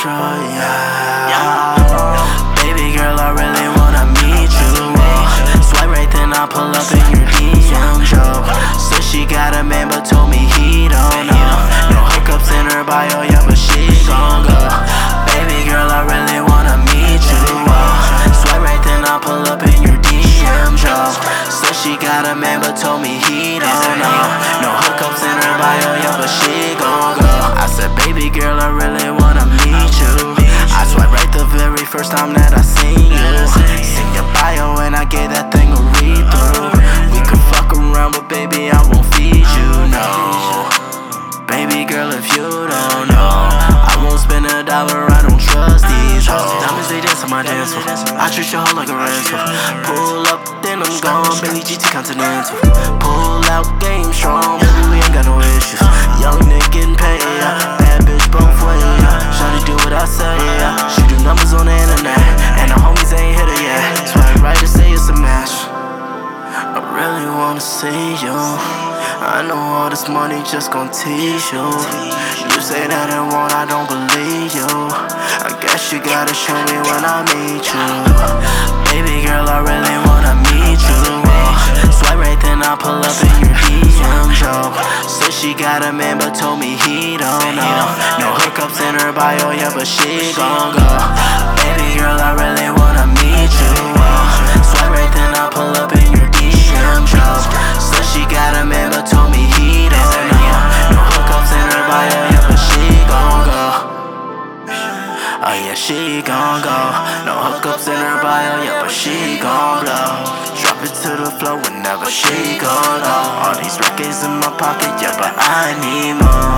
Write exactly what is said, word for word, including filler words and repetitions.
control, yeah. Baby girl, I really wanna meet you. Uh, swipe right, then I pull up in your D M, Joe. Said she got a man, but told me he don't know. No hookups in her bio, yeah, but she gon' go. Baby girl, I really wanna meet you. Uh, swipe right, then I pull up in your D M, Joe. Said she got a man, but told me he don't know. No hookups in her bio, yeah, but she gon' go. I said, baby girl, I really wanna meet you. I swipe right the very first time that I seen you. Seen your bio and I gave that thing a read through. We could fuck around, but baby, I won't feed you, no. Baby girl, if you don't know, I won't spend a dollar, I don't trust these hoes. Diamonds, they dance on my dance floor. I treat your hoe like a ransom. Pull up, then I'm gone, baby, G T Continental. Pull out, game strong, baby, we ain't got no issues. Young nigga getting paid, yeah. Bad bitch both ways, yeah. Shawty do what I say, yeah. She do numbers on the internet, and the homies ain't hit her yet. Swipe right to say it's a match. I really wanna see you. I know all this money just gon' tease you. You say that it won't, I don't believe you. I guess you gotta show me when I meet you. Baby girl, I really wanna meet you. Uh, swipe right, then I pull up in your D M, Joe. Said she got a man, but told me he don't know. No hookups in her bio, yeah, but she gon' go. Baby girl, I really wanna meet you. Uh, swipe right, then I pull up in your D M, Joe. Said she got a man, but told me he don't know. No hookups in her bio, yeah, but she gon' go. Oh yeah, she gon' go. No hookups in her bio, yeah, but she gon' blow. Drop it to the floor whenever she gon' go. All these records in my pocket, yeah, but I need more.